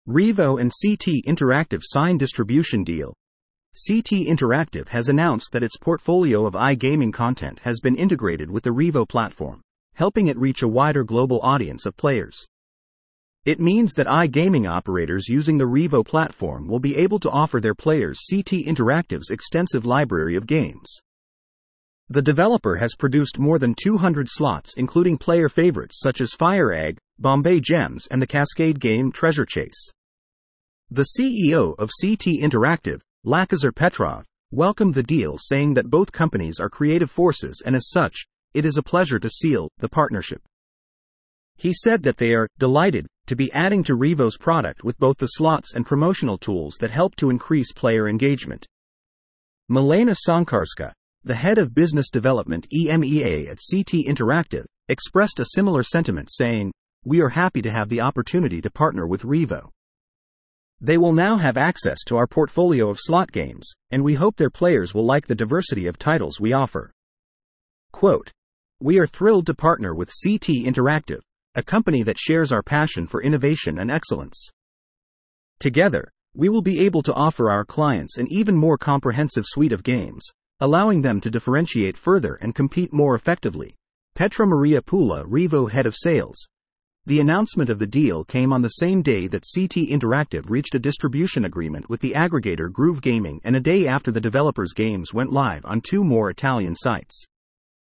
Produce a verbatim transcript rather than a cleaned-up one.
Revo and C T Interactive sign distribution deal. C T Interactive has announced that its portfolio of iGaming content has been integrated with the Revo platform, helping it reach a wider global audience of players. It means that iGaming operators using the Revo platform will be able to offer their players C T Interactive's extensive library of games. The developer has produced more than two hundred slots, including player favorites such as Fire Egg, Bombay Gems, and the Cascade game Treasure Chase. The C E O of C T Interactive, Lakazar Petrov, welcomed the deal, saying that both companies are creative forces and as such, it is a pleasure to seal the partnership. He said that they are delighted to be adding to Revo's product with both the slots and promotional tools that help to increase player engagement. Milena Sankarska, the head of business development E M E A at C T Interactive, expressed a similar sentiment, saying, "We are happy to have the opportunity to partner with Revo. They will now have access to our portfolio of slot games, and we hope their players will like the diversity of titles we offer." Quote, "We are thrilled to partner with C T Interactive, a company that shares our passion for innovation and excellence. Together, we will be able to offer our clients an even more comprehensive suite of games, allowing them to differentiate further and compete more effectively," Petra Maria Pula, Revo head of sales. The announcement of the deal came on the same day that C T Interactive reached a distribution agreement with the aggregator Groove Gaming and a day after the developer's games went live on two more Italian sites.